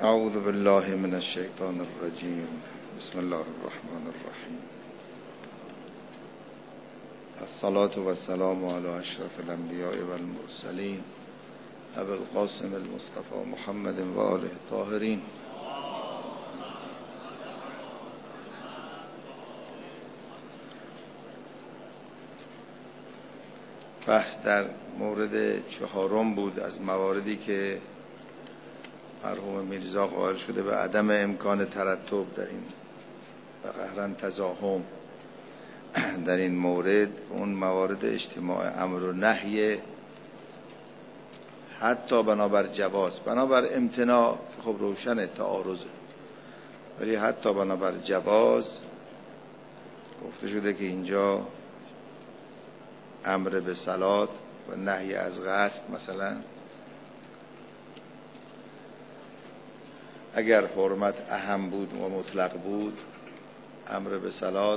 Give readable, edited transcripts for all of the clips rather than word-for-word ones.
اعوذ بالله من الشیطان الرجیم. بسم الله الرحمن الرحیم. الصلاة والسلام علی اشرف الانبیاء والمرسلین ابی القاسم المصطفى محمد و آله الطاهرین. بحث در مورد چهارم بود از مواردی که مرحوم میرزا قائل شده به عدم امکان ترتب در این و قهرن تزاحم در این مورد. اون موارد اجتماع امر و نهی، حتی بنابر جواز، بنابر امتناع خب روشن تعارضه، ولی حتی بنابر جواز گفته شده که اینجا امر به صلات و نهی از غصب، مثلا اگر حرمت اهم بود و مطلق بود، امر به صلات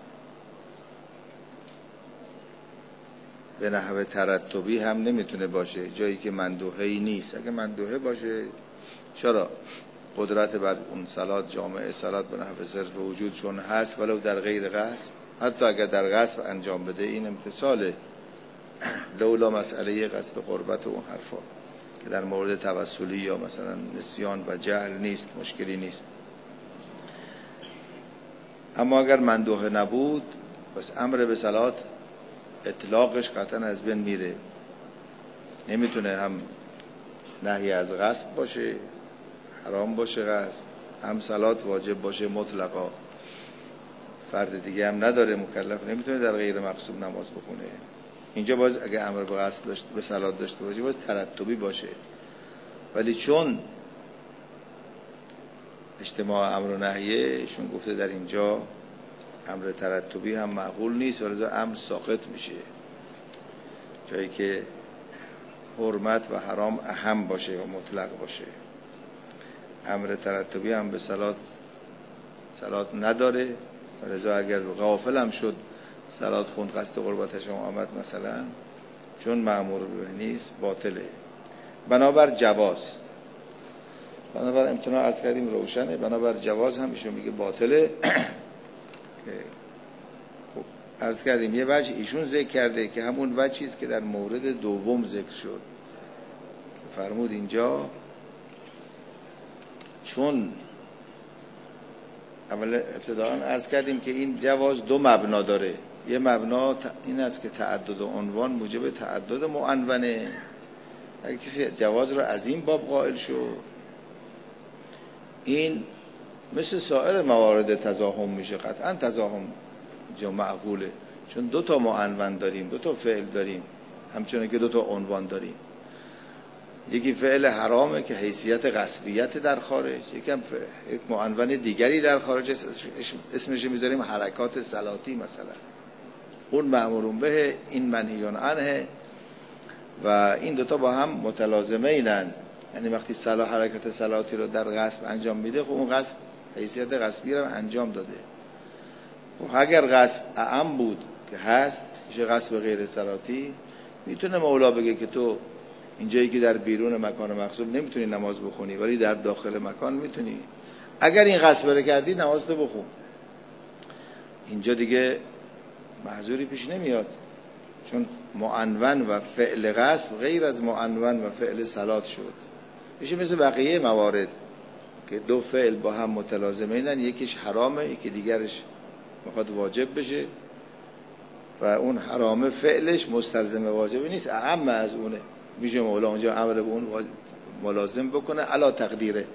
به نحو ترتبی هم نمیتونه باشه جایی که مندوحه‌ای نیست. اگه مندوحه باشه چرا؟ قدرت بر اون صلات، جامعه صلات به نحو صرف وجود چون هست، ولو در غیر غصب، حتی اگر در غصب انجام بده، این امتصاله، لولا مسئله قصد قربت و اون حرفا که در مورد توسلی یا مثلا نسیان و جهل نیست، مشکلی نیست. اما اگر مندوحه نبود، بس امر به صلات اطلاقش قطعا از بین میره. نمیتونه هم نهی از غصب باشه، حرام باشه غصب، هم صلات واجب باشه مطلقا، فرد دیگه هم نداره، مکلف نمیتونه در غیر مقصود نماز بخونه. اینجا باز اگه امر به غصب به صلات داشته باشه، باز ترتبی باشه. ولی چون اجتماع امر و نهیه، شون گفته در اینجا امر ترتبی هم معقول نیست، ولذا امر ساقط میشه. جایی که حرمت و حرام اهم باشه و مطلق باشه، امر ترتبی هم به صلات نداره، ولذا اگر غافل هم شد صلات خوند، قصد قربتش هم آمد مثلا، چون مأمور به نیست، باطله. بنابر جواز، بنابر امتناع عرض کردیم روشنه، بنابر جواز هم ایشون میگه باطله. خب عرض کردیم یه وجه ایشون ذکر کرده که همون وجهی است که در مورد دوم ذکر شد، که فرمود اینجا چون اول ابتداء عرض کردیم که این جواز دو مبنا داره. یه مبنا این است که تعدد عنوان موجب تعدد معنونه. اگه کسی جواز رو از این باب قائل شد، این مثل سایر موارد تزاحم میشه. قطعا تزاحم جا معقوله، چون دو تا معنون داریم، دو تا فعل داریم، همچنان که دو تا عنوان داریم. یکی فعل حرامه که حیثیت غصبیت در خارج، یک معنون دیگری در خارج اسمش میذاریم حرکات صلاتی مثلا. اون مأمورون به، این منهیون عنه، و این دوتا با هم متلازمه اینن. یعنی وقتی حرکت صلاتی رو در غصب انجام میده، خب اون غصب حیثیت غصبی رو انجام داده. خب اگر غصب اعم بود که هست، میشه غصب غیر صلاتی. میتونه مولا بگه که تو اینجایی که در بیرون مکان مغصوب نمیتونی نماز بخونی، ولی در داخل مکان میتونی. اگر این غصب رو کردی، نماز تو بخون. اینجا دیگه محظوری پیش نمیاد، چون معنون و فعل غصب غیر از معنون و فعل صلات شد. میشه مثل بقیه موارد که دو فعل با هم متلازمه اینن، یکیش حرامه، یکی دیگرش میخواد واجب بشه، و اون حرامه فعلش مستلزم واجبی نیست، اعم از اونه. میشه مولا اونجا امر به اون ملازم بکنه علا تقدیر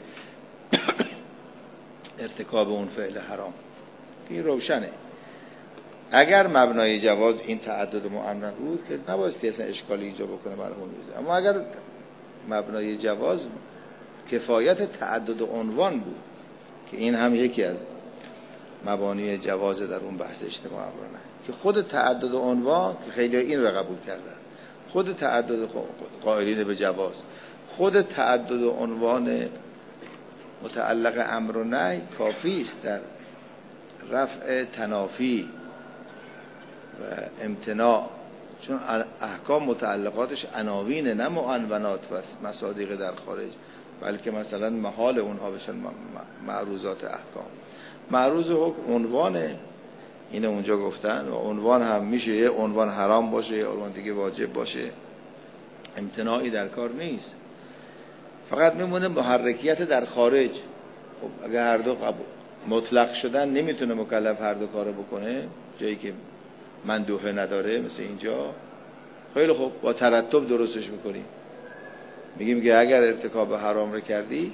ارتکاب اون فعل حرام. این روشنه. اگر مبنای جواز این تعدد معنون بود که نبایستی اصلا اشکالی ایجاد بکنه مرحوم میرزا. اما اگر مبنای جواز کفایت تعدد عنوان بود، که این هم یکی از مبانی جواز در اون بحث اجتماع امرانه، که خود تعدد عنوان، که خیلی این رو قبول کردن، خود تعدد قائلین به جواز، خود تعدد عنوان متعلق امر و نهی کافی است در رفع تنافی و امتناع، چون احکام متعلقاتش عناوین، نه معنونات و مصادیق در خارج. بلکه مثلا محال اونها بشن معروضات احکام. معروض حکم عنوانه، اینه اونجا گفتن، و عنوان هم میشه یه عنوان حرام باشه، یه عنوان دیگه واجب باشه، امتناعی در کار نیست، فقط میمونه محرکیت در خارج. خب اگه هر دو مطلق شدن نمیتونه مکلف هر دو کارو بکنه، جایی که مندوحه نداره مثل اینجا، خیلی خوب با ترتب درستش میکنیم، میگیم که اگر ارتکاب حرام رو کردی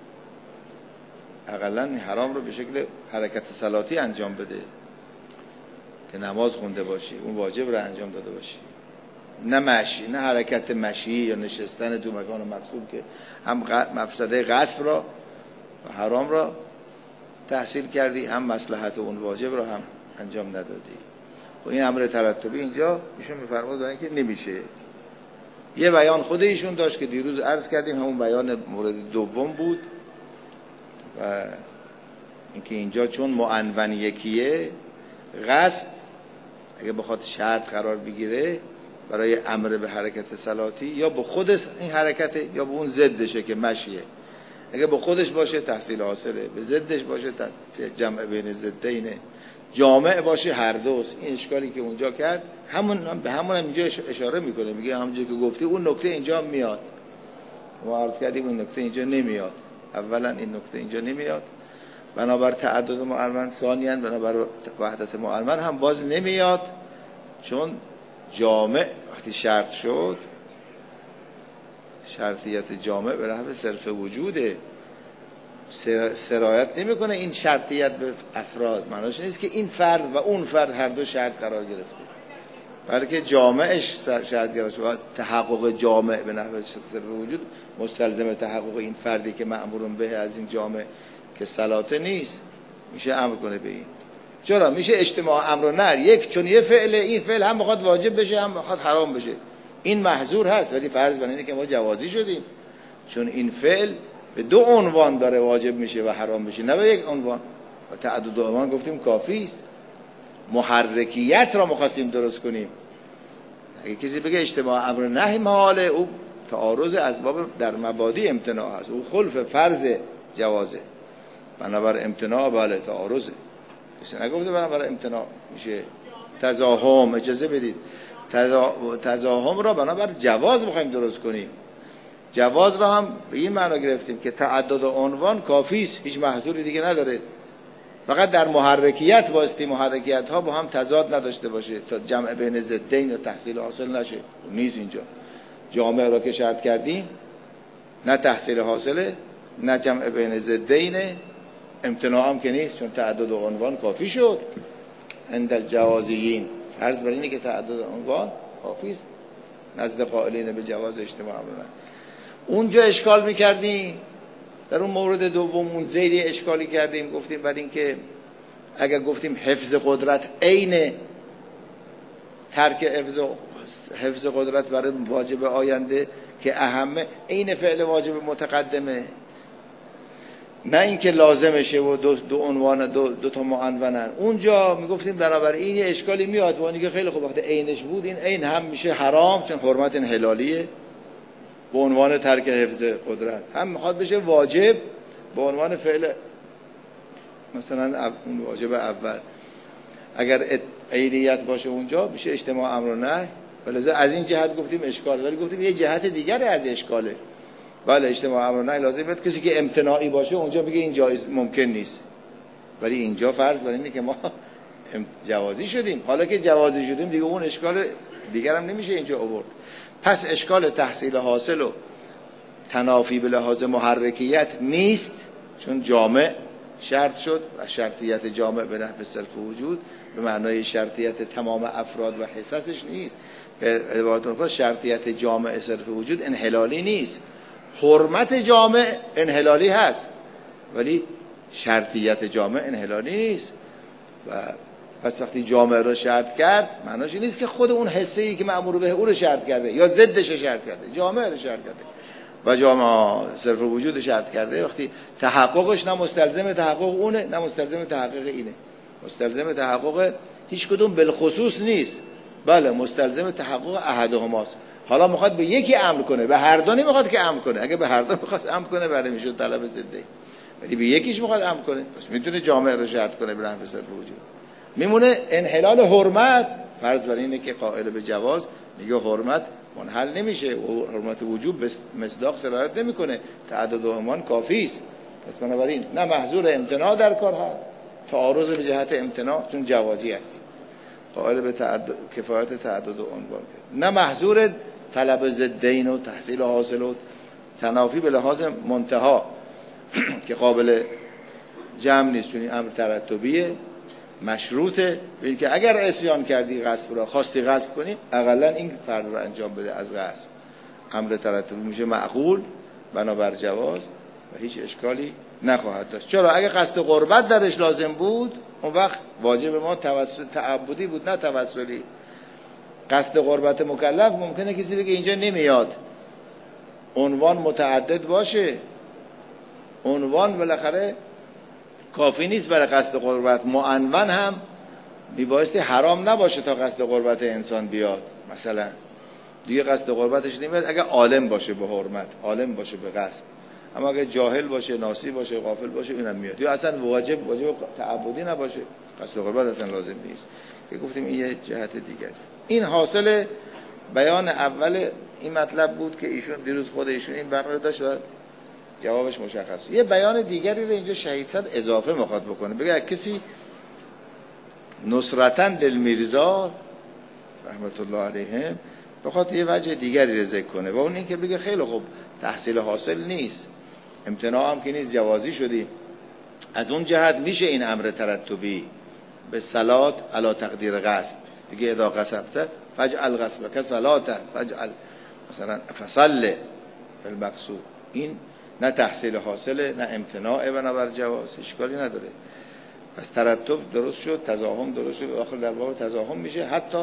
اقلا حرام رو به شکل حرکت صلاتی انجام بده که نماز خونده باشی، اون واجب رو انجام داده باشی، نه مشی، نه حرکت مشی یا نشستن تو مکان مقصود که هم مفسده غصب را و حرام را تحصیل کردی، هم مصلحت اون واجب را هم انجام ندادی. و این امر ترتبی اینجا ایشون میفرمودن که نمیشه. یه بیان خود ایشون داشت که دیروز عرض کردیم، همون بیان مورد دوم بود، و اینکه اینجا چون معنون یکیه، غصب اگه بخواد شرط قرار بگیره برای امر به حرکت صلاتی، یا به خودش این حرکت یا به اون ضدشه که مشیه. اگه به خودش باشه تحصیل حاصله، به ضدش باشه جمع بین ضدینه، جامع باشه هر دوست. این اشکالی که اونجا کرد به همون هم اینجا اشاره میکنه، میگه همونجوری که گفتی اون نکته اینجا میاد. ما عرض کردیم اون نکته اینجا نمیاد. اولا این نکته اینجا نمیاد، بنابر تعدد معلمن، ثانیاً بنابر وحدت معلمن هم باز نمیاد، چون جامع وقتی شرط شد، شرطیت جامع به نحو صرف وجوده، سرایت نمیکنه این شرطیت به افراد. معناش نیست که این فرد و اون فرد هر دو شرط قرار گرفته، بلکه جامعش شرط گرفته. تحقق جامع به نحو صرف وجود مستلزم تحقق این فردی که مأمورون به از این جامع که صلاته نیست، میشه امر کنه به این. چرا میشه اجتماع امر و نهی؟ یک چون یه فعل، این فعل هم بخواد واجب بشه هم بخواد حرام بشه، این محظور هست، ولی فرض بر اینه که ما جوازی شدیم، چون این فعل به دو عنوان داره واجب میشه و حرام میشه، نه به یک عنوان. و تعدد عنوان گفتیم کافی است. محرکیت را مخواستیم درست کنیم. اگه کسی بگه اجتماع امر و نهی محاله، او تعارض اسباب در مبادی امتناع هست، او خلف فرض جوازه، بنابر امتناع بله تعارضه. کسی نگفته بنابر امتناع میشه تزاحم. اجازه بدید تزاحم را بنابر جواز بخوایم درست کنیم. جواز را هم به این معنا گرفتیم که تعدد عنوان کافی است، هیچ محظوری دیگه نداره، فقط در محرکیت باستی محرکیت ها با هم تضاد نداشته باشه تا جمع بین ضدین و تحصیل حاصل نشه. نیست اینجا. جامع را که شرط کردیم، نه تحصیل حاصله نه جمع بین ضدین، امتناع هم که نیست، چون تعدد عنوان کافی شد عند الجوازیین. عرض بر اینه که تعدد عنوان کافی است نزد قائلین به جواز اجتماع امر. اونجا اشکال میکردیم در اون مورد دوم، اون زیری اشکالی کردیم، گفتیم بعد این که اگر گفتیم حفظ قدرت عین ترک حفظ قدرت برای واجب آینده که اهمه، عین فعل واجب متقدمه، نه اینکه لازمشه و دو عنوان دو تا معنونن. اونجا میگفتیم بنابراین یه اشکالی میاد، وانی که خیلی خوب وقتی عینش بود، این عین هم میشه حرام چون حرمت انحلالیه به عنوان ترک حفظ قدرت، هم میخواد بشه واجب به عنوان فعل مثلا اون واجب اول. اگر عینیت باشه اونجا میشه اجتماع امر و نهی، ولذا از این جهت گفتیم اشکال، ولی گفتیم یه جهت دیگر از اشکاله. بله اجتماع امر و نهی لازم بود کسی که امتناعی باشه اونجا بگه این جایز ممکن نیست، ولی اینجا فرض بر اینه که ما جوازی شدیم. حالا که جوازی شدیم دیگه اون اشکال دیگر هم نمیشه اینجا آورد. پس اشکال تحصیل حاصل و تنافی به لحاظ محرکیت نیست، چون جامع شرط شد و شرطیت جامع به نحو صرف وجود به معنای شرطیت تمام افراد و حصصش نیست. به عبارت شرطیت جامع صرف وجود انحلالی نیست. حرمت جامع انحلالی هست ولی شرطیت جامع انحلالی نیست. و پس وقتی جامع رو شرط کرد معناش این نیست که خود اون حصه‌ای که مأمور به او رو شرط کرده یا ضدش شرط کرده، جامع رو شرط کرده و جامع صرف وجود شرط کرده. وقتی تحققش نه مستلزم تحقق اونه نه مستلزم تحقق اینه، مستلزم تحقق هیچ کدوم بالخصوص نیست، بله مستلزم تحقق احدهماست. حالا میخواد به یکی امر کنه، به هر دو نمیخواد که امر کنه. اگه به هر دو میخواد امر کنه برای میشد طلب ضده، ولی به یکیش میخواد امر کنه، پس میتونه جامعه رو شرط کنه به نحو صرف وجود. میمونه انحلال حرمت. فرض بر اینه که قائل به جواز میگه حرمت منحل نمیشه و حرمت وجوب به مصداق سرایت نمیکنه، تعدد عنوان کافی است. پس بنابراین نه محظور امتناع در کار هست، تعارض به جهت امتناع چون جوازی هستی، قائل به کفایت تعدد عنوان، نه محظور طلب ضدین و تحصیل حاصل و تنافی به لحاظ منتها که قابل جمع نیست، چون این امر ترتبیه مشروطه، ببین که اگر عصیان کردی غصب را خواستی غصب کنی اقلا این فرد را انجام بده از غصب، امر ترتبی میشه معقول بنابر جواز و هیچ اشکالی نخواهد داشت. چرا؟ اگه قصد قربت درش لازم بود اون وقت واجب ما تعبدی بود نه توسلی. قصد قربت مکلف ممکنه کسی بگه اینجا نمیاد، عنوان متعدد باشه، عنوان بالاخره کافی نیست برای قصد قربت، معنون هم میبایستی حرام نباشه تا قصد قربت انسان بیاد. مثلا دیگه قصد قربتش نمیاد اگه عالم باشه به حرمت، عالم باشه به قصد، اما اگه جاهل باشه، ناسی باشه، غافل باشه اینم میاد. یا اصلا واجب تعبدی نباشه، قصد قربت اصلا لازم نیست، که گفتیم این یه جهت دیگه است. این حاصل بیان اول این مطلب بود که ایشون دیروز خود ایشون این برنامه داشت و جوابش مشخص. یه بیان دیگری رو اینجا شهید صد اضافه میخواد بکنه، بگه کسی نصرتاً للمیرزا رحمت الله علیهم بخواد یه وجه دیگری رو ذکر کنه و اون این که بگه خیلی خوب تحصیل حاصل نیست، امتناع هم که نیست، جوازی شدی، از اون جهت میشه این امر ترتبی به صلات علی تقدیر غصب، بگه اذا غصبت فجعل غصبک صلاتا فجعل مثلا فصل المقصود. این نه تحصیل حاصله نه امتناع بنابر جواز، اشکالی نداره. پس ترتب درست شد، تزاحم درست شد، آخر در باب تزاحم میشه. حتی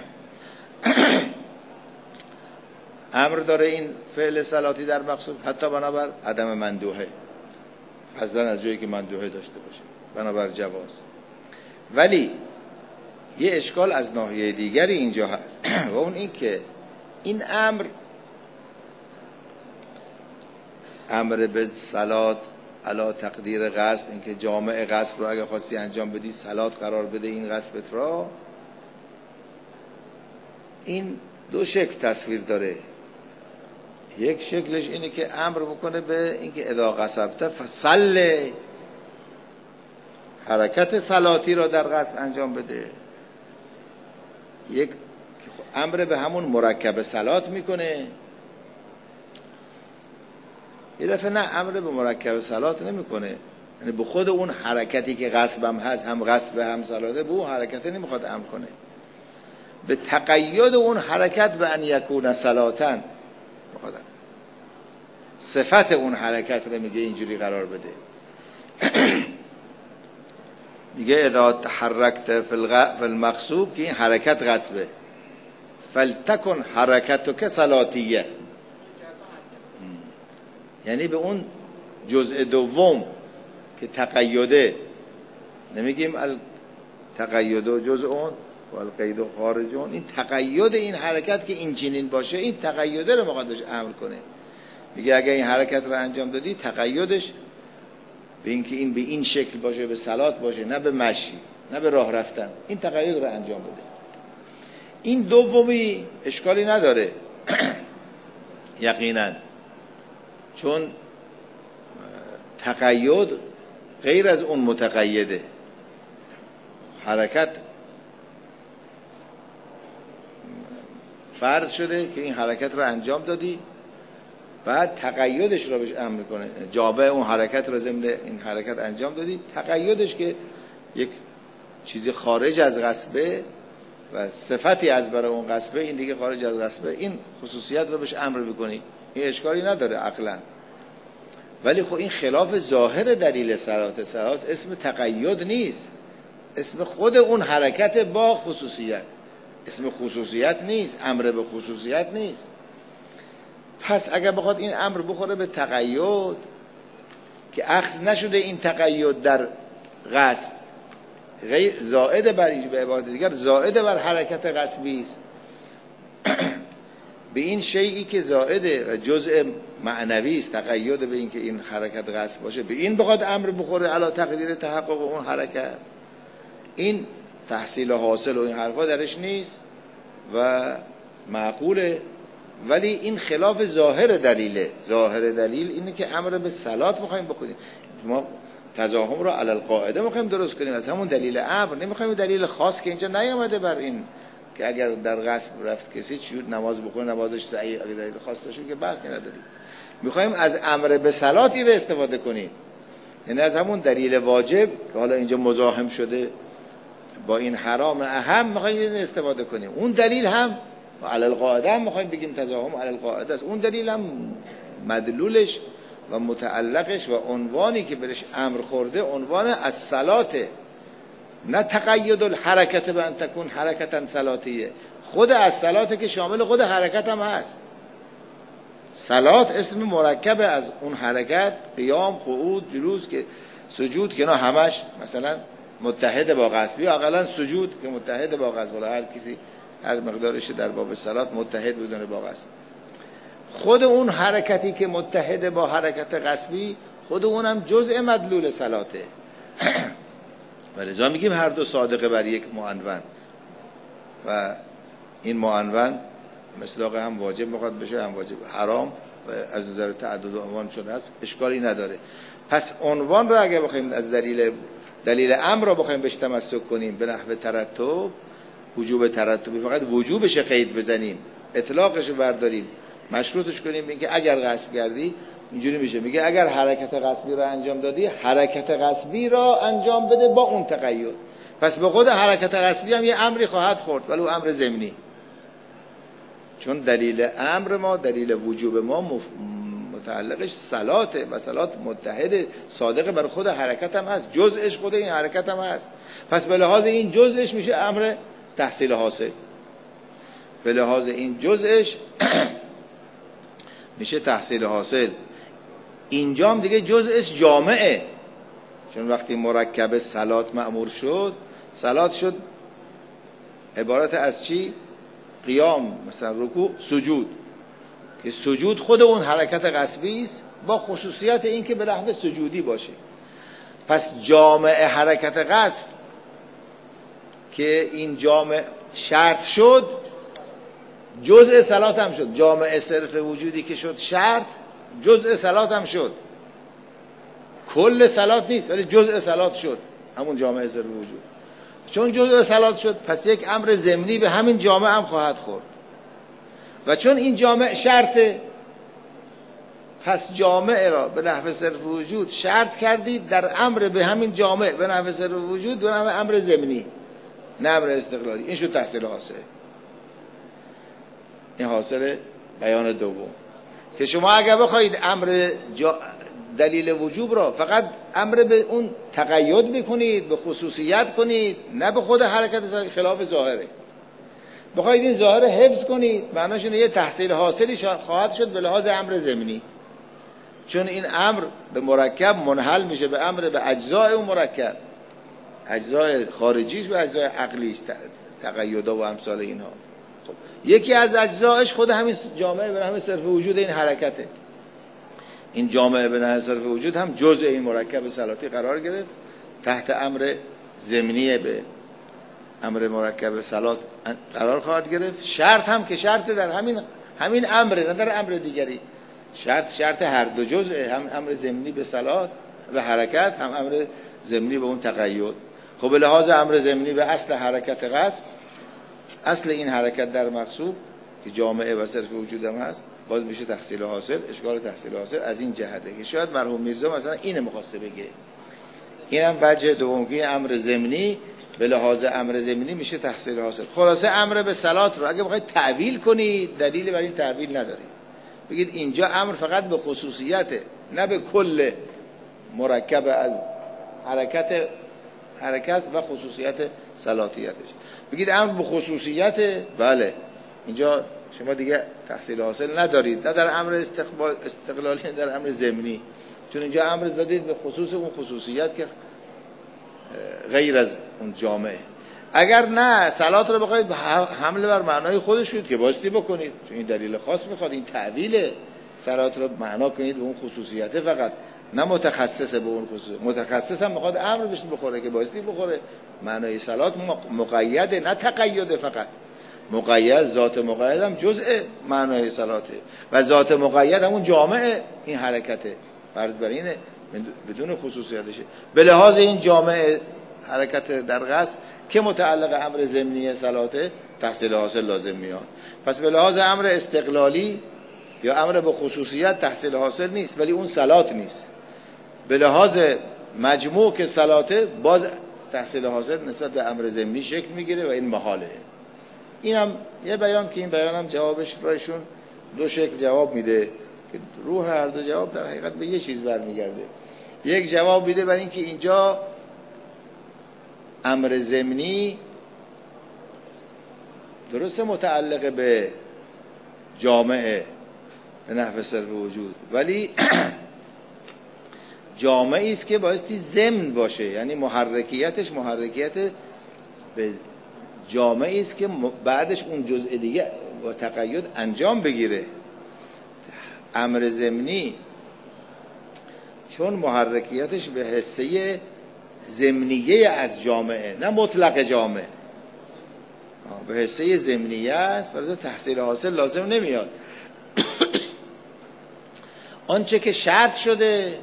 امر داره این فعل صلاتی در مقصود حتی بنابر عدم مندوحه، فضلا از جایی که مندوحه داشته باشه بنابر جواز. ولی یه اشکال از ناحیه دیگری اینجا هست و اون این که این امر به صلات علا تقدیر غصب، این که جامع غصب رو اگه خواستی انجام بدی صلات قرار بده این غصبت را، این دو شکل تصویر داره. یک شکلش اینه که امر بکنه به این که اذا غصبت فصل، حرکت صلاتی را در غصب انجام بده. یک امر به همون مرکب صلات میکنه، یه دفعه نه امر به مرکب صلات نمیکنه، یعنی به خود اون حرکتی که غصبم هست، هم غصب هم صلاته، به اون حرکت نمیخواد امر کنه، به تقید اون حرکت به ان یکون صلاتن میخواد صفت اون حرکت رو میگه اینجوری قرار بده. میگه اذا تحرکت فی المقصوب که این حرکت غصبه، فلتکن حرکتک صلاتیه، یعنی به اون جزء دوم که تقیده، نمیگیم تقید و جزء اون و القید و خارجون، این تقید این حرکت که این چنین باشه، این تقیده رو مقدش امر کنه. میگه اگه این حرکت رو انجام دادی تقیدش به این که این به این شکل باشه، به صلات باشه، نه به مشی نه به راه رفتن، این تقید رو انجام بده. این دومی اشکالی نداره یقینا، چون تقید غیر از اون متقیده. حرکت فرض شده که این حرکت رو انجام دادی، بعد تقیدش رو بهش امر کنه، جابه اون حرکت رو ضمن این حرکت انجام دادی، تقیدش که یک چیزی خارج از غصبه و صفتی از برای اون غصبه، این دیگه خارج از غصبه، این خصوصیت رو بهش امر بکنی، این اشکالی نداره عقلا. ولی خب این خلاف ظاهر دلیل صلات اسم تقید نیست، اسم خود اون حرکت با خصوصیت، اسم خصوصیت نیست، امر به خصوصیت نیست. پس اگر بخواد این امر بخوره به تقید که اخذ نشده این تقید در غصب، زائد بر به عبارت دیگر زائد بر حرکت غصبی است، به این شیئی که زائده و جزء معنوی است، تقید به این که این حرکت قصد باشه، به این بخواد امر بخوره علی تقدیر تحقق اون حرکت، این تحصیل حاصل و این حرفا درش نیست و معقوله. ولی این خلاف ظاهر دلیله. ظاهر دلیل اینه که امر به صلات میخوایم بکنیم، ما تزاحم رو علی القاعده میخوایم درست کنیم از همون دلیل امر، نمیخوایم دلیل خاص که اینجا نیامده بر این که اگر در غصب رفت کسی چجور نماز بخونه نمازش صحیح، اگه دلیل خاص باشه که بحثی نداریم. میخوایم از امر به صلات این استفاده کنیم، یعنی از همون دلیل واجب که حالا اینجا مزاحم شده با این حرام اهم میخوایم این استفاده کنیم. اون دلیل هم علی القاعده هم میخوایم بگیم تزاحم علی القاعده است، اون دلیل هم مدلولش و متعلقش و عنوانی که برش امر خورده عنوان الصلاته، نه تقید الحرکت به ان تکون حرکتا صلاتیه. خود الصلاته که شامل خود حرکت هم هست. صلات اسم مرکب از اون حرکت، قیام، قعود، جلوس، که سجود که اینا همش مثلا متحد با قصد، یا اقلا سجود که متحد با قصد، ولی هر کسی هر مقدارش در باب صلات متحد بدونه با قصد. خود اون حرکتی که متحد با حرکت قصبی، خود اونم جزء مدلول صلاته. ولذا میگیم هر دو صادقه بر یک معنون و این معنون مصداق هم واجب میخواد بشه هم واجب حرام و از نظر تعدد عنوان شده است، اشکالی نداره. پس عنوان رو اگه بخوایم از دلیل امر رو بخوایم بهش تمسک کنیم به نحو ترتب، وجوب ترتبی، فقط وجوبش قید بزنیم، اطلاقش رو برداریم، مشروطش کنیم اینکه اگر غصب کردی اینجوری میشه. میگه اگر حرکت غصبی را انجام دادی، حرکت غصبی را انجام بده با اون تقید. پس به خود حرکت غصبی هم یه امری خواهد خورد، ولی امر ضمنی، چون دلیل امر ما، دلیل وجوب ما متعلقش صلاته و صلات متحد صادق بر خود حرکت هم هست، جزءش خود این حرکت هم هست. پس به لحاظ این جزءش میشه امر تحصیل حاصل، به لحاظ این جزءش میشه تحصیل حاصل. اینجام دیگه جزءش جامعه، چون وقتی مرکب صلات مأمور شد، صلات شد عبارت از چی؟ قیام، مثلا رکوع، سجود، که سجود خود اون حرکت قصبی است با خصوصیت این که به نحو سجودی باشه. پس جامع حرکت قصب که این جامع شرط شد، جزء صلات هم شد. جامع صرف وجودی که شد شرط، جزء صلات هم شد. کل صلات نیست ولی جزء صلات شد، همون جامع صرف وجود. چون جزء صلات شد، پس یک امر ضمنی به همین جامع هم خواهد خورد. و چون این جامع شرطه، پس جامع را به نحو صرف وجود شرط کردید در امر به همین جامع به نحو صرف وجود، به نحو امر ضمنی، نه امر استقلالی. این شد تحصیل حاصل. این حاصل بیان دوم، که شما اگر بخواید امر دلیل وجوب را فقط امر به اون تقید بکنید، به خصوصیت کنید، نه به خود حرکت، خلاف ظاهره. بخواید این ظاهر حفظ کنید، معناش اینه یه تحصیل حاصلی خواهد شد به لحاظ امر ضمنی، چون این امر به مرکب منحل میشه به امر به اجزای اون مرکب، اجزای خارجیش و اجزای عقلیش، تقیدا و امثال اینها. خب یکی از اجزایش خود همین جامعه به نحو صرف وجود این حرکته. این جامعه به نحو صرف وجود هم جزء این مرکب صلاتی قرار گرفت، تحت امر ضمنی به امر مرکب صلات قرار خواهد گرفت. شرط هم که شرط در همین امر، نه در امر دیگری. شرط هر دو جزء، هم امر ضمنی به صلات و حرکت، هم امر ضمنی به اون تقید. خب به لحاظ امر ضمنی به اصل حرکت قصب، اصل این حرکت در مقصود که جامعه و صرف وجود هم هست، باز میشه تحصیل حاصل. اشکال تحصیل حاصل از این جهته که شاید مرحوم میرزا مثلا اینو می‌خواسته بگه. اینم وجه دوم که امر ضمنی به لحاظ امر ضمنی میشه تحصیل حاصل. خلاصه امر به صلات رو اگه بخواید تعویل کنید، دلیلی برای این تعویل ندارید. بگید اینجا امر فقط به خصوصیته، نه به کل مرکب از حرکت و خصوصیت صلاتیتش. بگید امر به خصوصیت، بله اینجا شما دیگه تحصیل حاصل ندارید، نه در امر استقلالی، نه در امر ضمنی، چون اینجا امر دادید به خصوص اون خصوصیت که غیر از اون جامعه. اگر نه صلات رو بخواید حمله بر معنای خودش شد که بایستی بکنید، چون این دلیل خاص میخواد، این تعویل صلات رو معنا کنید به اون خصوصیته فقط، نه متخصص به اون خصوصیت. متخصص هم میخواد امر بهش بخوره که بایستی بخوره. معنای صلات مقیده نه تقیده، فقط مقید، ذات مقید هم جزء معنای صلاته و ذات مقید همون جامع این حرکته، فرض بر اینه بدون خصوصیتشه. به لحاظ این جامع حرکت در قصد که متعلق امر ضمنی صلاته تحصیل حاصل لازم میاد. پس به لحاظ امر استقلالی یا امر به خصوصیت تحصیل حاصل نیست، ولی اون صلات نیست. به لحاظ مجموع که صلاته باز تحصیل حاصل نسبت به امر ضمنی شکل میگیره و این محاله. این هم یه بیان که این بیان هم جوابش رایشون دو شکل جواب میده که روح هر دو جواب در حقیقت به یه چیز برمیگرده. یک جواب میده برای اینکه اینجا امر ضمنی درسته متعلق به جامعه به نحو صرف وجود، ولی جامعی است که بایستی ضمن باشه، یعنی محرکیتش محرکیت به جامعی است که بعدش اون جزء دیگه با تقید انجام بگیره. امر ضمنی چون محرکیتش به حصه ضمنیه از جامعه نه مطلق جامعه، به حصه ضمنیه است، برای تحصیل حاصل لازم نمیاد. آنچه که شرط شده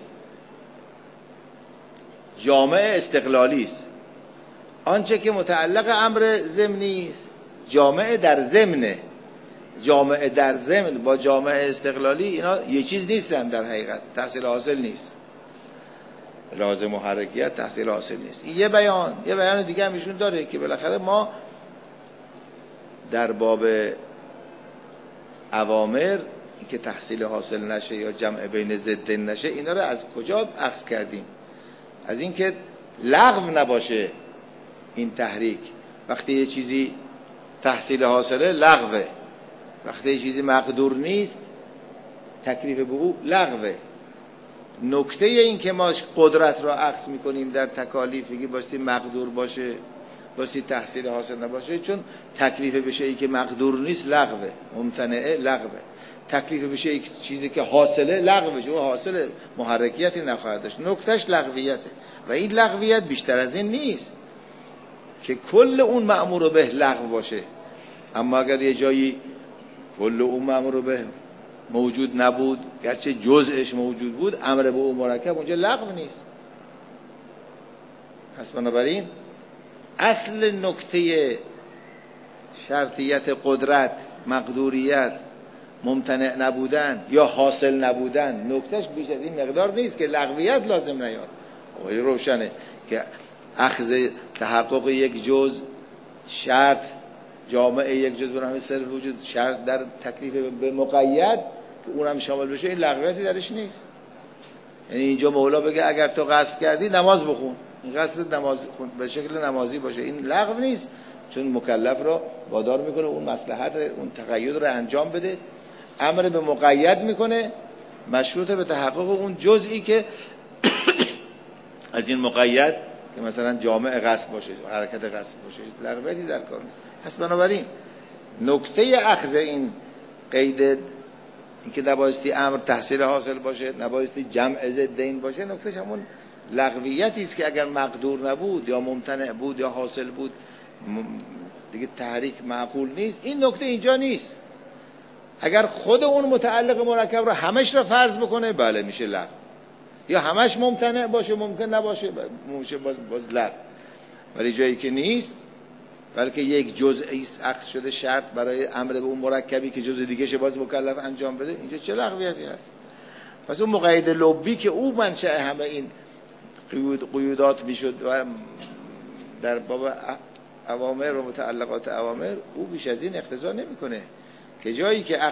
جامعه استقلالی است، آنچه که متعلق امر ضمنی است جامعه در ضمنه. جامعه در ضمن با جامعه استقلالی اینا یه چیز نیستن، در حقیقت تحصیل حاصل نیست، لازم محرکیت تحصیل حاصل نیست. این یه بیان دیگه هم ایشون داره که بالاخره ما در باب اوامر که تحصیل حاصل نشه یا جمع بین ضدین نشه اینا رو از کجا اخذ کردیم؟ از اینکه لغو نباشه این تحریک. وقتی یه چیزی تحصیل حاصله لغوه، وقتی یه چیزی مقدور نیست تکلیف به او لغوه. نکته این که ما قدرت را اخذ میکنیم در تکالیفی که باستی مقدور باشه باستی تحصیل حاصل نباشه، چون تکلیف به شیئی که مقدور نیست لغوه، ممتنعه لغوه. تکلیف به شیئی چیزی که حاصله لغوه، چون حاصل محرکیتی نخواهد داشت. نکتهش لغویته و این لغویت بیشتر از این نیست که کل اون مأمور به لغو باشه. اما اگر یه جایی کل اون مأمور به موجود نبود، گرچه جزءش موجود بود، امر به اون مرکب اونجا لغو نیست. پس بنابراین اصل نکته شرطیت قدرت، مقدوریت، ممتنع نبودن یا حاصل نبودن، نکتهش بیش از این مقدار نیست که لغویت لازم نیاد. خیلی روشنه که اخذ تحقق یک جز شرط جامعه یک جز برای صرف وجود شرط در تکلیف به مقید که اونم شامل بشه، این لغویتی درش نیست. یعنی اینجا مولا بگه اگر تو غصب کردی نماز بخون، این قصد نماز به شکل نمازی باشه، این لغو نیست، چون مکلف رو وادار میکنه اون مصلحت اون تقید رو انجام بده. امر به مقید میکنه مشروط به تحقق اون جزئی که از این مقید که مثلا جامع غصب باشه، حرکت غصب باشه، لغویتی در کار نیست. پس بنابراین نکته اخذ این قید این که نبایستی امر تحصیل حاصل باشه، نبایستی جمع ضدین باشه، نکتهش همون لغویتی است که اگر مقدور نبود یا ممتنع بود یا حاصل بود دیگه تحریک معقول نیست. این نکته اینجا نیست. اگر خود اون متعلق مرکب رو همش رو فرض بکنه بله میشه لغو، یا همش ممتنع باشه ممکن نباشه میشه باز لغو. ولی جایی که نیست بلکه یک جزئی است اخذ شده شرط برای امر به اون مرکبی که جزء دیگه شه باز مکلف انجام بده، اینجا چه لغویتی هست؟ پس اون مقید لبی که او منشأ همه این قیودات میشد و در باب اوامر و متعلقات اوامر او بیش از این اقتضا نمیکنه که جایی که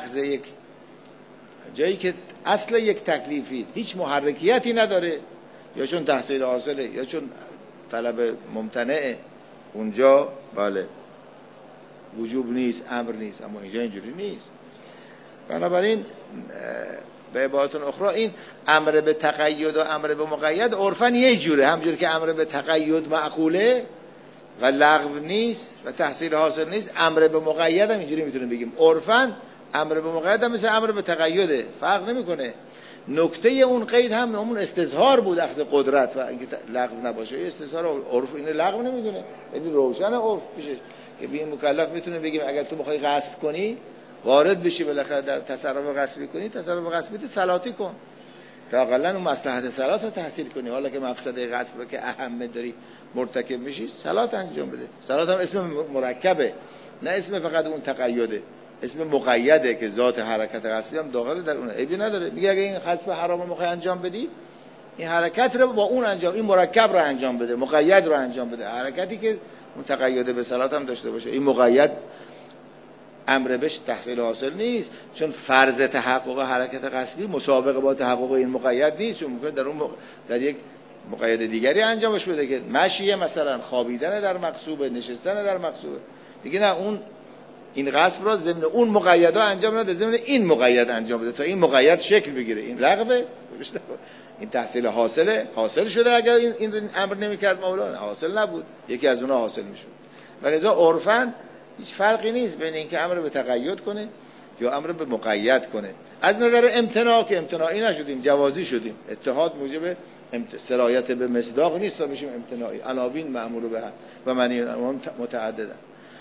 اصل یک تکلیفی هیچ محرکیتی نداره، یا چون تحصیل حاصله یا چون طلب ممتنعه، اونجا بله وجوب نیست، امر نیست. اما اینجا اینجوری نیست. بنابراین به عبارت اخرى این امر به تقید و امر به مقید عرفاً یه جوره، همجور که امر به تقید معقوله و لغو نیست و تحصیل حاصل نیست، امر به مقید هم اینجوری میتونیم بگیم. عرفاً امر به مقید هم مثل امر به تقیده، فرق نمیکنه. نکته اون قید هم اون استظهار بود، اخذ قدرت و اینکه لغو نباشه. استظهار عرف اینو لغو نمیدونه، یعنی روشن عرف پیشش که ببین مکلف میتونه بگیم اگر تو میخوای غصب کنی، وارد بشی بالاخره در تصرف غصبی کنی، تصرف غصبی صلاتی کن تا اقلا اون مصلحت صلات رو تحصیل کنی. حالا که مفسده غصب رو که اهمه داری مرتکب میشی، صلات انجام بده. صلات هم اسم مرکبه، نه اسم فقط اون تقیده، اسم مقیده که ذات حرکت غصبی هم داخل در اونه. عیبی نداره. میگه اگه این غصب حرام رو میخوای انجام بدی، این حرکت رو با اون انجام، این مرکب رو انجام بده، مقید رو انجام بده. حرکتی که اون تقیده به صلات هم داشته باشه. این مقید امر بهش تحصیل حاصل نیست، چون فرض تحقق حرکت غصبی مسابقه با تحقق این مقید نیست، چون ممکن در یک مقید دیگری انجامش بده که مشیه، مثلا خوابیدن در مقصوبه، نشستن در مقصوبه. میگه نه، اون این غصب را ضمن اون مقیدا انجام نده، ضمن این مقید انجام بده تا این مقید شکل بگیره. این لغوه، این تحصیل حاصل شده. اگر این امر نمیکرد مولانا حاصل نبود، یکی از اونها حاصل میشد. ولذا عرفاً هیچ فرقی نیست بین اینکه امر به تقید کنه یا امر به مقید کنه. از نظر امتناع که امتناعی نشدیم، جوازی شدیم. اتحاد موجب سرایت به مصداق نیست تا بشیم امتناعی. عناوین مأمور به و معنی متعددن.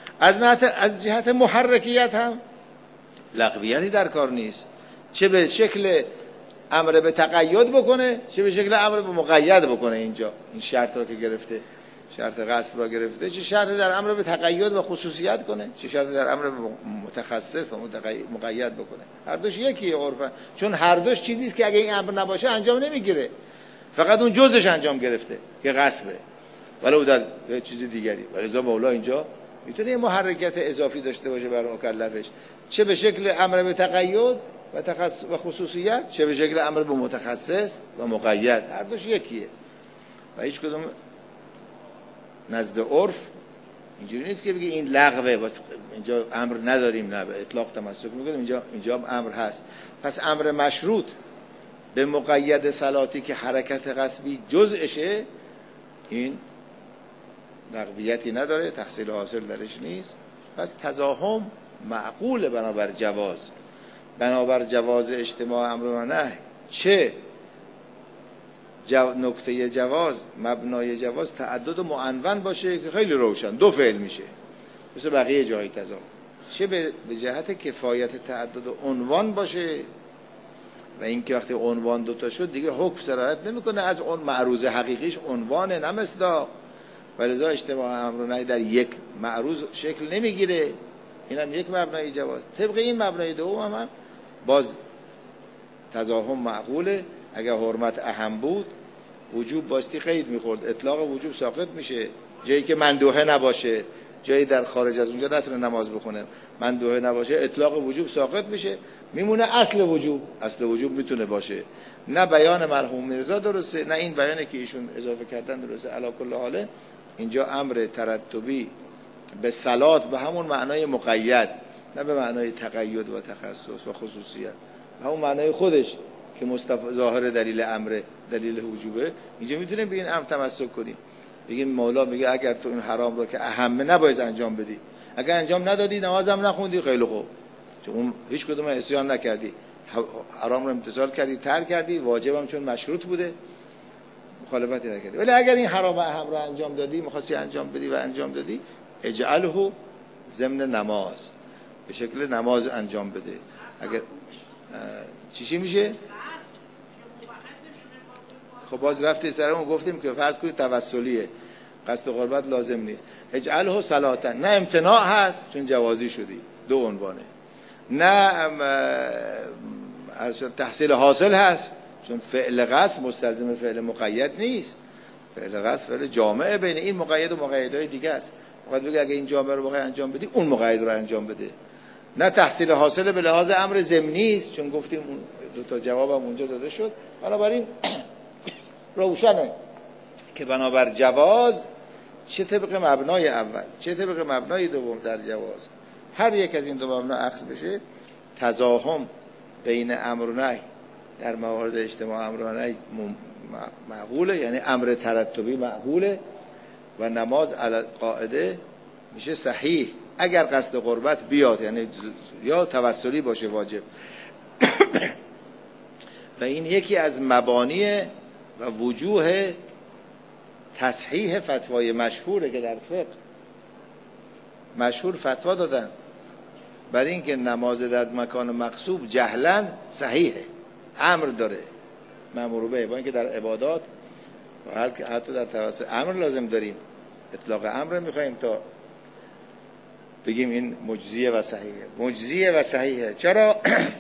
از جهت محرکیت هم لغویتی در کار نیست، چه به شکل امر به تقید بکنه چه به شکل امر به مقید بکنه. اینجا این شرط را که گرفته، شرط غصب را گرفته، چه شرط در امر به تقید و خصوصیت کنه، چه شرط در امر به متخصص و مقید بکنه. هر دوش یکیه عرفا، چون هر دوش چیزی است که اگه این امر نباشه انجام نمیگیره، فقط اون جزش انجام گرفته که غصبه، ولو در چیز دیگری. ولذا مولا اینجا میتونه محرکت اضافی داشته باشه برای مکلفش، چه به شکل امر به تقید و خصوصیت، چه به شکل امر به متخصص و مقید. هر دوش یکیه و هیچ کدوم نزد عرف اینجوری نیست که بگی این لغوه، اینجا امر نداریم، نه به اطلاق تمسک میکنیم، اینجا امر هست. پس امر مشروط به مقید صلاتی که حرکت غصبی جزءشه، این لغویتی نداره، تحصیل حاصل درش نیست. پس تزاحم معقول بنابر جواز اجتماع امر و نهی. چه نکته جواز، مبنای جواز تعدد معنون باشه که خیلی روشن، دو فعل میشه مثل بقیه جای تزاحم، چه به جهت کفایت تعدد عنوان باشه و اینکه وقتی عنوان دوتا شد دیگه حکم سرایت نمیکنه، از اون معروض حقیقیش عنوانه نه مصداق، ولذا اجتماع امر و نهی در یک معروض شکل نمیگیره. اینم یک مبنای جواز. طبق این مبنای دوم هم باز تزاحم معقوله. اگر حرمت اهم بود وجوب باستی قید میخورد، اطلاق وجوب ساقط میشه. جایی که مندوحه نباشه، جایی در خارج از اونجا نتونه نماز بخونه، مندوحه نباشه، اطلاق وجوب ساقط میشه، میمونه اصل وجوب میتونه باشه. نه بیان مرحوم میرزا درسته، نه این بیانی که ایشون اضافه کردن درسته. علی کل حال اینجا امر ترتبی به صلات به همون معنای مقید، نه به معنای تقید و تخصص و خصوصیت، همون معنای خودش که مصطفی ظاهر دلیل وجوبه. اینجا میتونیم به این امر تمسک کنیم، بگیم مولا میگه اگر تو این حرام رو که اهمه نباید انجام بدی، اگر انجام ندادی نمازم نخوندی خیلی خوب، چون اون هیچ کدوم عصیان نکردی، حرام رو امتثال کردی، ترک کردی، واجبم چون مشروط بوده مخالفتی نکردی. ولی اگر این حرام اهم رو انجام دادی، می‌خواستی انجام بدی و انجام دادی، اجعله ضمن نماز، به شکل نماز انجام بده. اگر چی میشه؟ خب باز رفتی سرمون گفتیم که فرض کنید توسلیه، قصد و قربت لازم نیست. اجعله صلاتا، نه امتناع هست چون جوازی شدی، دو عنوانه، نه تحصیل حاصل هست چون فعل قصد مستلزم فعل مقید نیست، فعل قصد فعل جامعه بین این مقید و مقیدهای دیگه است. وقت بگه اگه این جامعه رو بخوای انجام بدی اون مقید رو انجام بده. نه تحصیل حاصل به لحاظ امر ضمنی است چون گفتیم اون دو تا جوابم اونجا داده شد. بنابراین روشنه که بنابر جواز چه طبق مبنای اول چه طبق مبنای دوم در جواز هر یک از این دو مبنا اخذ بشه، تزاحم بین امر و نهی در موارد اجتماع امر و نهی معقوله، یعنی امر ترتبی معقوله و نماز علی القاعده میشه صحیح اگر قصد قربت بیاد، یعنی یا توسلی باشه واجب. و این یکی از مبانی و وجوه تصحیح فتوای مشهوره که در فقه مشهور فتوا دادن برای اینکه نماز در مکان مغصوب جهلاً صحیحه، امر داره مأمور به، با اینکه در عبادات و حتی در توسل امر لازم داریم، اطلاق امر میخوایم تا بگیم این مجزیه و صحیحه. مجزیه و صحیحه چرا؟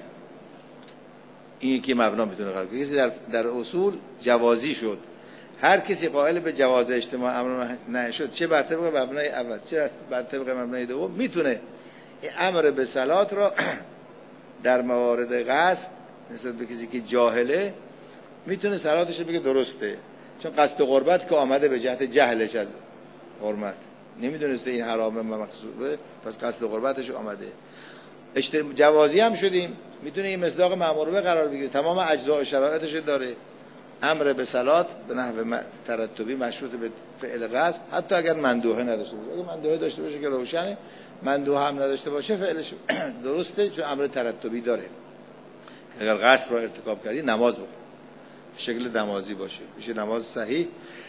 این یکی مبنا میتونه قرار کنه. کسی در اصول جوازی شد، هر کسی قائل به جواز اجتماع امر نه شد، چه بر طبق مبنای اول چه بر طبق مبنای دوم، میتونه این امر به صلات را در موارد غصب نسبت به کسی که جاهله میتونه صلاتش بگه درسته، چون قصد قربت که آمده به جهت جهلش از حرمت، نمیدونسته این حرامه و مقصوده، پس قصد قربتش آمده. جوازی هم شدیم، میتونه این مصداق مأمور به قرار بگیره، تمام اجزاء و شرایطش داره. امر به صلات به نحو ترتبی مشروط به فعل غصب، حتی اگر مندوحه نداشته باشه. اگر مندوحه داشته باشه که روشنه، مندوحه هم نداشته باشه فعلش درسته، چون امر ترتبی داره. اگر غصب را ارتکاب کردی نماز بخون، به شکل نمازی باشه، میشه نماز صحیح.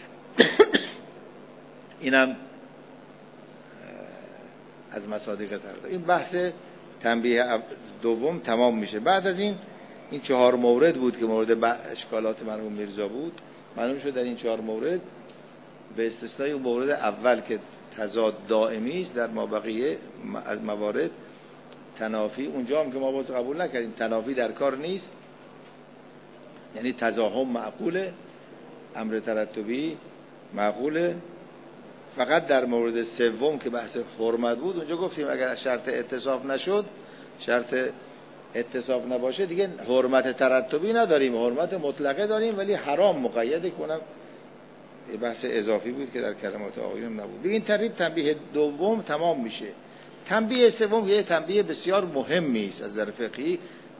اینم از مصادیق ترتب. این بحث تنبیه دوم تمام میشه. بعد از این 4 مورد بود که مورد اشکالات مرحوم میرزا بود. معلوم شد در این 4 مورد به استثنای اون مورد اول که تضاد دائمی است، در مابقیه از موارد تنافی، اونجا هم که ما باز قبول نکردیم تنافی در کار نیست، یعنی تزاحم معقوله، امر ترتبی معقوله. فقط در مورد سوم که بحث حرمت بود، اونجا گفتیم اگر شرط اتصاف نشد، شرط اتصاف نباشه، دیگه حرمت ترتبی نداریم، حرمت مطلقه داریم، ولی حرام مقیده کنم. یه بحث اضافی بود که در کلمات آقایون نبود. به این ترتیب تنبیه دوم تمام میشه. تنبیه سوم یه تنبیه بسیار مهمی است از نظر فقهی،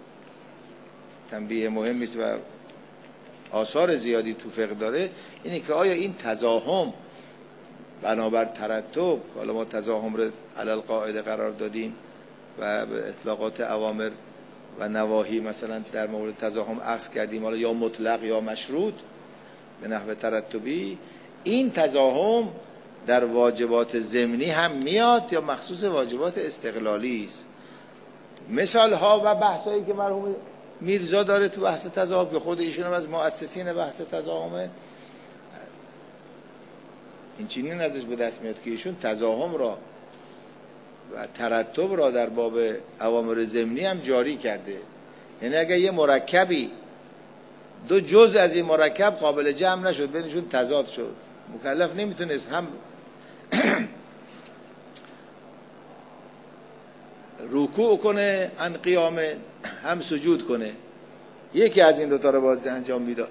تنبیه مهمی است و آثار زیادی تو فقه داره. اینه که آیا این تزاحم بنابر ترتب، حالا ما تزاحم رو علی القاعده قرار دادیم و به اطلاقات اوامر و نواهی مثلا در مورد تزاحم اخذ کردیم، حالا یا مطلق یا مشروط به نحو ترتبی، این تزاحم در واجبات ضمنی هم میاد یا مخصوص واجبات استقلالی است. مثال ها و بحثایی که مرحوم میرزا داره تو بحث تزاحم، که خود ایشون هم از مؤسسین بحث تزاحمه، این چنین ازش به دست میاد که ایشون تزاحم را و ترتب را در باب اوامر ضمنی هم جاری کرده. یعنی اگر یه مرکبی 2 جزء از این مرکب قابل جمع نشد، بینشون تضاد شد، مکلف نمیتونست هم رکوع کنه ان قیام، هم سجود کنه، یکی از این 2 تا رو باز انجام میداد.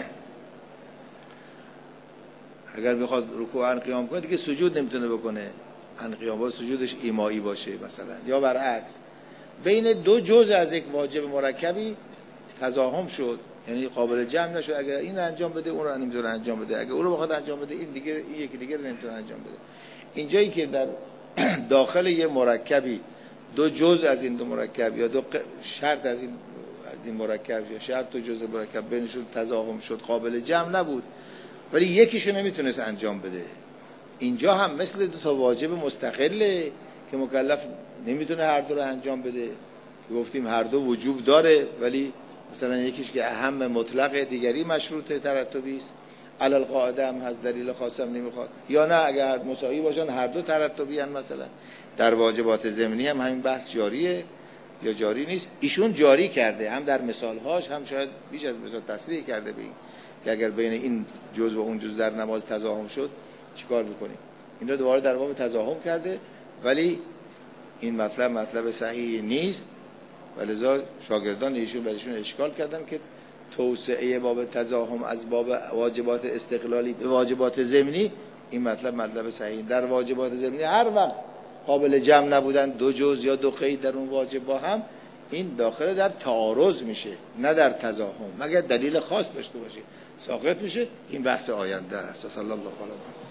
اگر بخواد رکوع ان قیام کنه دیگه سجود نمیتونه بکنه، ان قیام باز سجودش ایمایی باشه مثلا، یا برعکس. بین 2 جزء از یک واجب مرکبی تزاحم شد، یعنی قابل جمع نشد. اگر این انجام بده اون رو نمیتونه انجام بده، اگر اون رو بخواد انجام بده این دیگه، این یکی دیگه رو نمیتونه انجام بده. اینجایی که در داخل یه مرکبی 2 جزء از این 2 مرکب یا 2 شرط از این مرکب یا شرط و جزء مرکب بینشون تزاحم شد، قابل جمع نبود، ولی یکیشو نمیتونست انجام بده. اینجا هم مثل 2 تا واجب مستقله که مکلف نمیتونه هر دو رو انجام بده، که گفتیم هر دو وجوب داره، ولی مثلا یکیش که اهم مطلق، دیگری مشروط ترتبی است، علی القاعده هم از دلیل خاصم نمیخواد، یا نه اگر مساوی باشن هر دو ترتبی ان. مثلا در واجبات ضمنی هم همین بحث جاریه یا جاری نیست. ایشون جاری کرده، هم در مثالهاش هم شاید بیش از مثال تصریح کرده به این که اگر بین این جزء و اون جزء در نماز تزاحم شد چیکار بکنیم. این رو دوباره در باب تزاحم کرده، ولی این مطلب صحیح نیست و لذا شاگردان ایشون برایشون اشکال کردن که توسعه باب تزاحم از باب واجبات استقلالی به واجبات ضمنی، این مطلب صحیح. در واجبات ضمنی هر وقت قابل جمع نبودن 2 جزء یا 2 قید در اون واجب با هم، این داخل در تعارض میشه، نه در تزاحم، مگر دلیل خاص داشته باشه ساقط میشه. این بحث آینده است. صلی الله علیه و